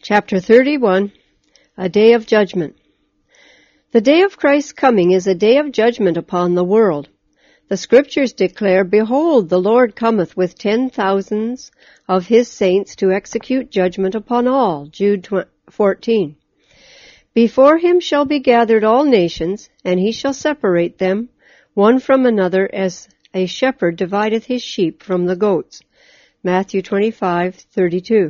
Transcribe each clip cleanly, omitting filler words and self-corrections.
Chapter 31, A Day of Judgment. The day of Christ's coming is a day of judgment upon the world. The Scriptures declare, "Behold, the Lord cometh with 10,000s of his saints to execute judgment upon all." Jude 14. "Before him shall be gathered all nations, and he shall separate them one from another, as a shepherd divideth his sheep from the goats." Matthew 25:32.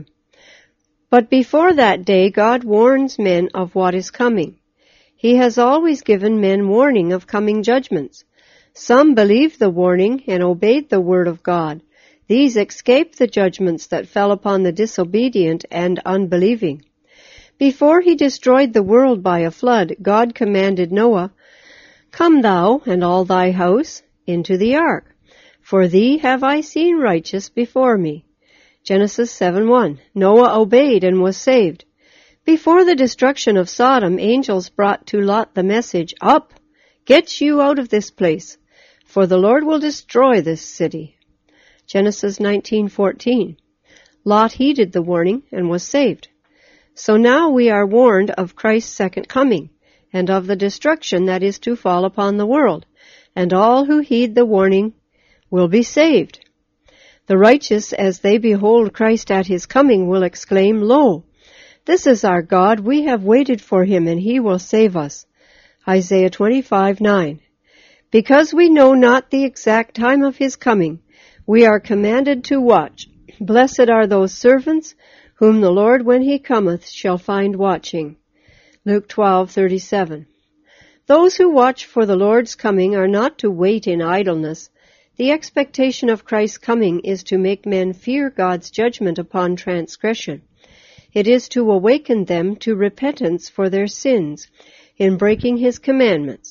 But before that day, God warns men of what is coming. He has always given men warning of coming judgments. Some believed the warning and obeyed the word of God. These escaped the judgments that fell upon the disobedient and unbelieving. Before he destroyed the world by a flood, God commanded Noah, "Come thou and all thy house into the ark, for thee have I seen righteous before me." Genesis 7:1. Noah obeyed and was saved. Before the destruction of Sodom, angels brought to Lot the message, "Up, get you out of this place, for the Lord will destroy this city." Genesis 19:14. Lot heeded the warning and was saved. So now we are warned of Christ's second coming, and of the destruction that is to fall upon the world, and all who heed the warning will be saved. The righteous, as they behold Christ at his coming, will exclaim, "Lo, this is our God, we have waited for him, and he will save us." Isaiah 25:9. Because we know not the exact time of his coming, we are commanded to watch. Blessed are those servants whom the Lord, when he cometh, shall find watching. Luke 12:37. Those who watch for the Lord's coming are not to wait in idleness. The expectation of Christ's coming is to make men fear God's judgment upon transgression. It is to awaken them to repentance for their sins in breaking his commandments.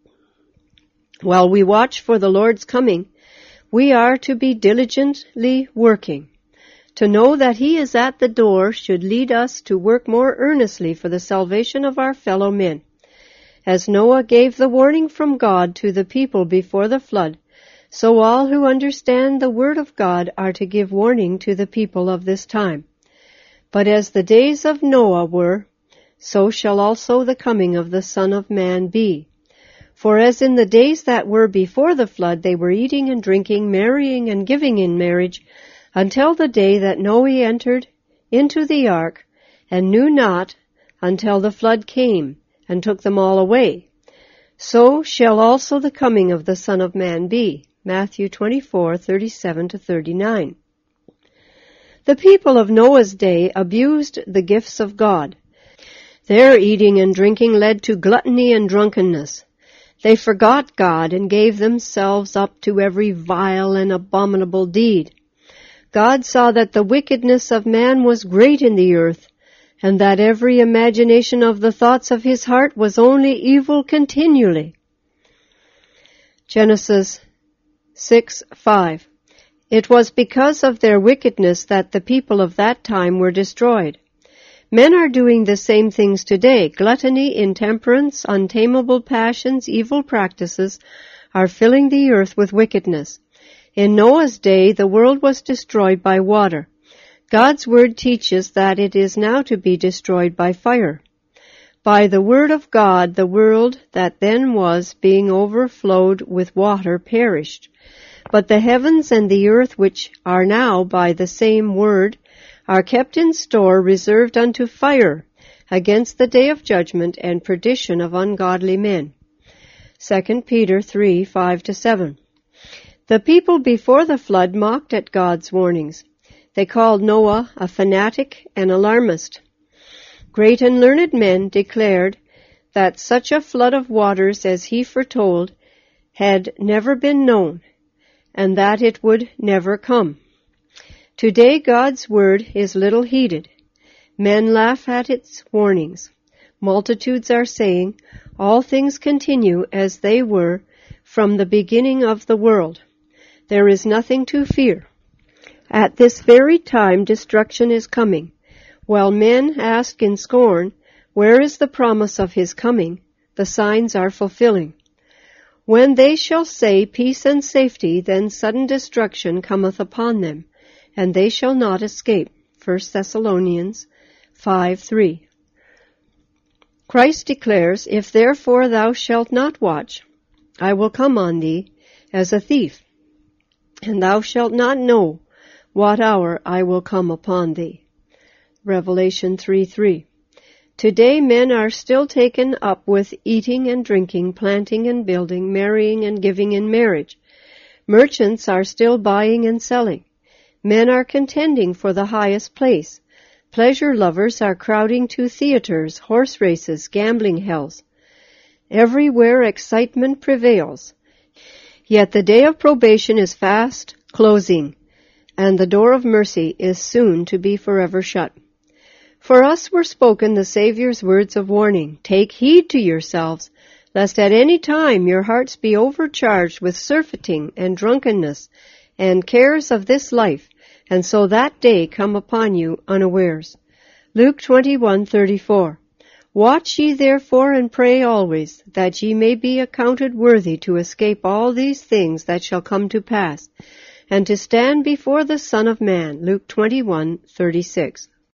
While we watch for the Lord's coming, we are to be diligently working. To know that he is at the door should lead us to work more earnestly for the salvation of our fellow men. As Noah gave the warning from God to the people before the flood, so all who understand the word of God are to give warning to the people of this time. But as the days of Noah were, so shall also the coming of the Son of Man be. For as in the days that were before the flood, they were eating and drinking, marrying and giving in marriage, until the day that Noah entered into the ark, and knew not until the flood came and took them all away. So shall also the coming of the Son of Man be. Matthew 24:37-39. The people of Noah's day abused the gifts of God. Their eating and drinking led to gluttony and drunkenness. They forgot God and gave themselves up to every vile and abominable deed. God saw that the wickedness of man was great in the earth, and that every imagination of the thoughts of his heart was only evil continually. Genesis 6:5. It was because of their wickedness that the people of that time were destroyed. Men are doing the same things today. Gluttony, intemperance, untamable passions, evil practices are filling the earth with wickedness. In Noah's day, the world was destroyed by water. God's word teaches that it is now to be destroyed by fire. By the word of God, the world that then was, being overflowed with water, perished. But the heavens and the earth, which are now by the same word, are kept in store, reserved unto fire, against the day of judgment and perdition of ungodly men. 2 Peter 3:5-7. The people before the flood mocked at God's warnings. They called Noah a fanatic and alarmist. Great and learned men declared that such a flood of waters as he foretold had never been known, and that it would never come. Today God's word is little heeded. Men laugh at its warnings. Multitudes are saying, "All things continue as they were from the beginning of the world. There is nothing to fear." At this very time destruction is coming. While men ask in scorn, "Where is the promise of his coming?" the signs are fulfilling. When they shall say peace and safety, then sudden destruction cometh upon them, and they shall not escape. 1 Thessalonians 5:3. Christ declares, "If therefore thou shalt not watch, I will come on thee as a thief, and thou shalt not know what hour I will come upon thee." Revelation 3:3. Today men are still taken up with eating and drinking, planting and building, marrying and giving in marriage. Merchants are still buying and selling. Men are contending for the highest place. Pleasure lovers are crowding to theaters, horse races, gambling hells. Everywhere excitement prevails. Yet the day of probation is fast closing, and the door of mercy is soon to be forever shut. For us were spoken the Savior's words of warning. Take heed to yourselves, lest at any time your hearts be overcharged with surfeiting and drunkenness and cares of this life, and so that day come upon you unawares. Luke 21:34. Watch ye therefore and pray always, that ye may be accounted worthy to escape all these things that shall come to pass, and to stand before the Son of Man. Luke 21:36.